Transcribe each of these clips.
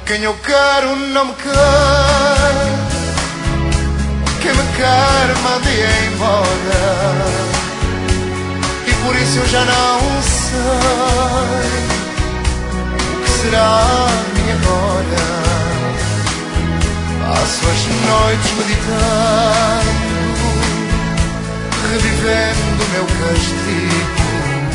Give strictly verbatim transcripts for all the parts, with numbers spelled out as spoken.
Quem eu quero não me quer, quem me quer mande embora, e por isso eu já não sei o que será de mim agora. Passo as noites meditando, revivendo o meu castigo,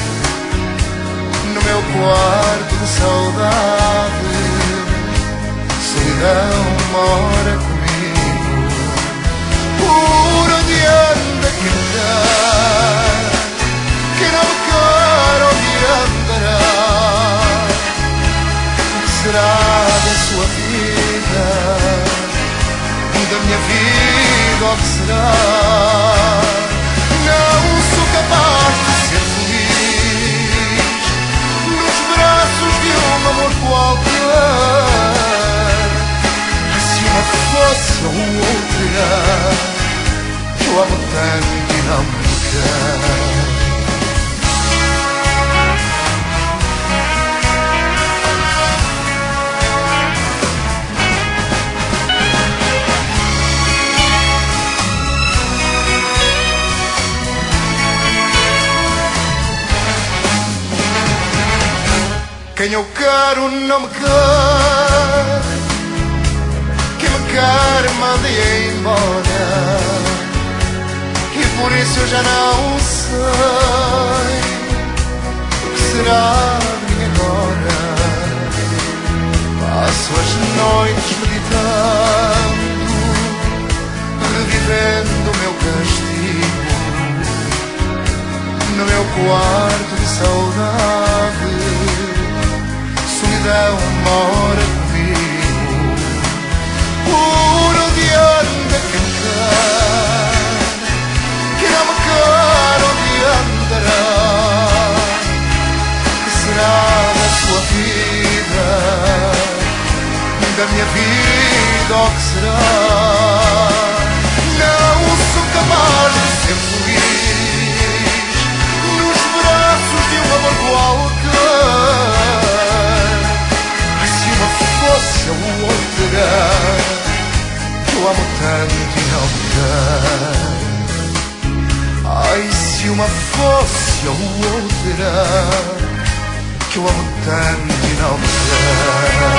no meu quarto de saudade. Solidão mora comigo. Por onde anda quem quer, quem não me quer onde andará? O que será da sua vida, da minha vida, o que será? Não sou capaz de ser feliz nos braços de um amor qualquer. Fosse ou outra, eu amo tanto e não me quer. Quem eu quero não me quer, quer mande embora, e por isso eu já não sei o que será de mim agora. Passo as noites meditando, revivendo o meu castigo, no meu quarto de saudade. Solidão mora comigo. Por onde anda quem quer, que não me quer onde andará? Que será da sua vida, da minha vida, o que será? Não sou capaz de ser feliz nos braços de um amor qualquer. Se uma fosse a outra, eu amo tanto e não me quer. Ai, se uma fosse a outra, que eu amo tanto e não me quer.